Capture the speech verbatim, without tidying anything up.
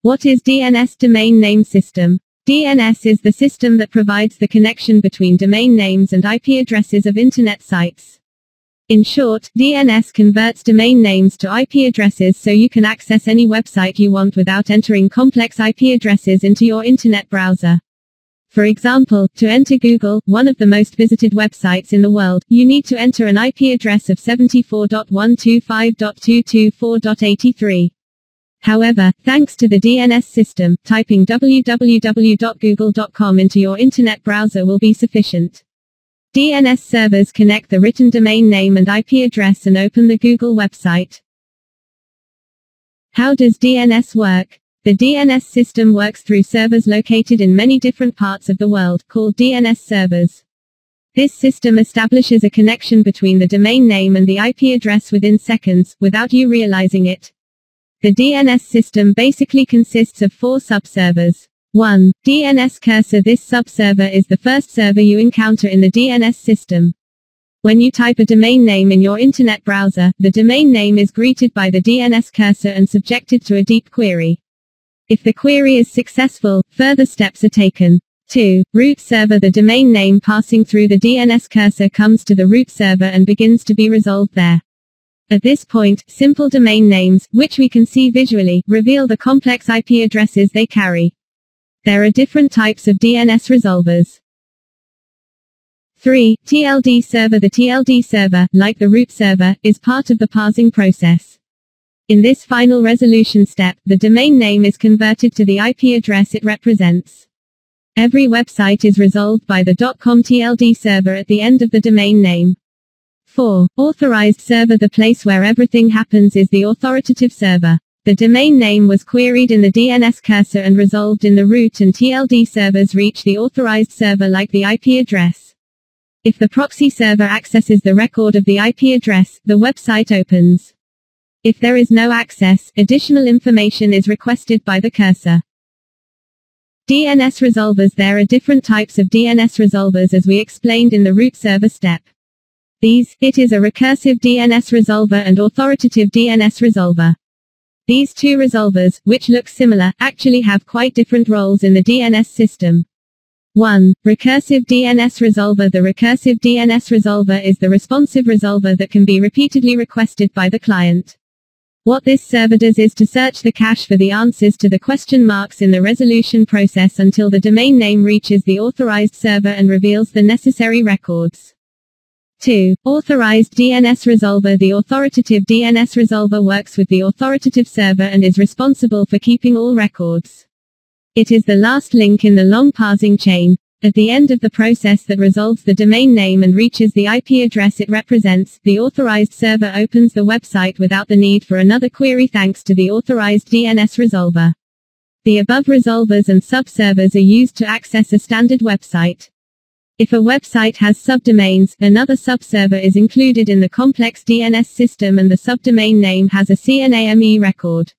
What is D N S domain name system? D N S is the system that provides the connection between domain names and I P addresses of Internet sites. In short, D N S converts domain names to I P addresses so you can access any website you want without entering complex I P addresses into your Internet browser. For example, to enter Google, one of the most visited websites in the world, you need to enter an I P address of seventy-four dot one twenty-five dot two twenty-four dot eighty-three. However, thanks to the D N S system, typing w w w dot google dot com into your Internet browser will be sufficient. D N S servers connect the written domain name and I P address and open the Google website. How does D N S work? The D N S system works through servers located in many different parts of the world, called D N S servers. This system establishes a connection between the domain name and the I P address within seconds, without you realizing it. The D N S system basically consists of four subservers. one. D N S cursor. This subserver is the first server you encounter in the D N S system. When you type a domain name in your Internet browser, the domain name is greeted by the D N S cursor and subjected to a deep query. If the query is successful, further steps are taken. two. Root server. The domain name passing through the D N S cursor comes to the root server and begins to be resolved there. At this point, simple domain names, which we can see visually, reveal the complex I P addresses they carry. There are different types of D N S resolvers. three. T L D server. The T L D server, like the root server, is part of the parsing process. In this final resolution step, the domain name is converted to the I P address it represents. Every website is resolved by the .com T L D server at the end of the domain name. four. Authorized server. The place where everything happens is the authoritative server. The domain name was queried in the D N S cursor and resolved in the root and T L D servers reach the authorized server like the I P address. If the proxy server accesses the record of the I P address, the website opens. If there is no access, additional information is requested by the cursor. D N S resolvers. There are different types of D N S resolvers as we explained in the root server step. These, it is a recursive D N S resolver and authoritative D N S resolver. These two resolvers, which look similar, actually have quite different roles in the D N S system. one. Recursive D N S resolver. The recursive D N S resolver is the responsive resolver that can be repeatedly requested by the client. What this server does is to search the cache for the answers to the question marks in the resolution process until the domain name reaches the authorized server and reveals the necessary records. two. Authorized D N S resolver. The authoritative D N S resolver works with the authoritative server and is responsible for keeping all records. It is the last link in the long parsing chain. At the end of the process that resolves the domain name and reaches the I P address it represents, the authorized server opens the website without the need for another query thanks to the authorized D N S resolver. The above resolvers and subservers are used to access a standard website. If a website has subdomains, another subserver is included in the complex D N S system and the subdomain name has a C N A M E record.